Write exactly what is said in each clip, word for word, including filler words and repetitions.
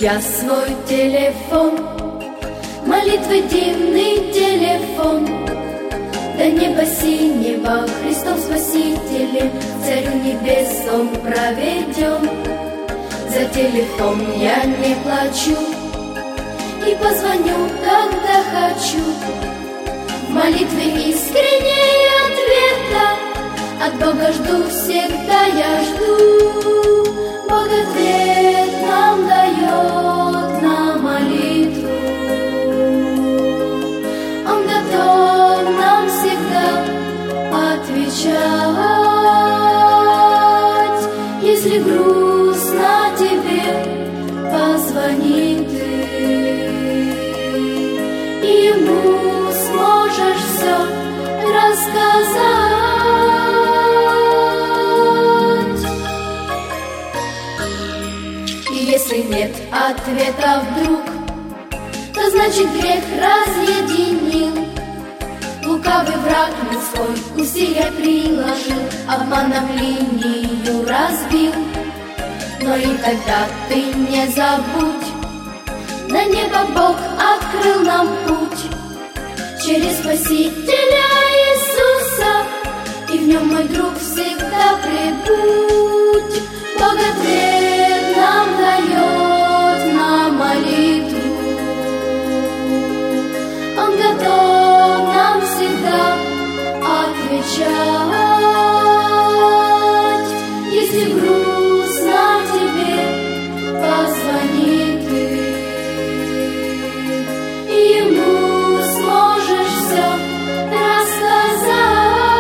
я свой телефон, молитвы дивный телефон. До неба синего Христом Спасителем, Царю небес он проведен. За телефон я не плачу и позвоню, когда хочу. В молитве искренней ответа от Бога жду, всегда я жду. Бог ответ нам дает на молитву. Он готов нам всегда отвечать. Если грустно тебе, позвони ты, и ему сможешь все рассказать. И если нет ответа вдруг, то значит грех разъединил. Лукавый враг людской усилия приложил, обманом линию разбил. Но и тогда ты не забудь, на небо Бог открыл нам путь. Через Спасителя Иисуса, и в нем, мой друг, всегда прибудь. Бог ответ нам дает на молитву. Он готов нам всегда отвечать. Если грустно тебе, позвони ты, и ему сможешь все рассказать.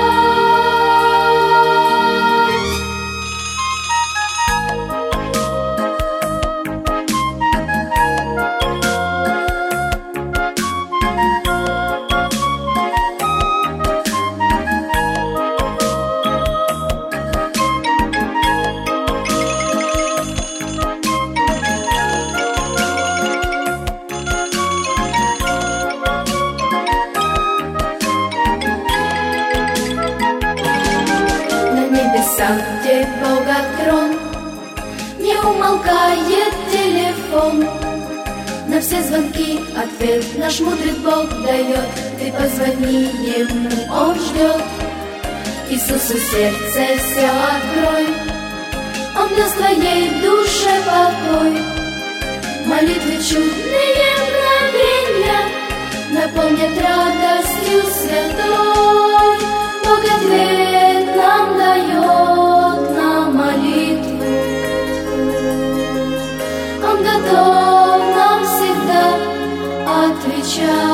Где Бога трон, не умолкает телефон. На все звонки ответ наш мудрый Бог дает. Ты позвони ему, он ждет. Иисусу сердце все открой, он даст твоей душе покой. Молитвы чудные мгновенья наполнят радостью святой. Бог ответ нам дает на молитву. Он готов нам всегда отвечать.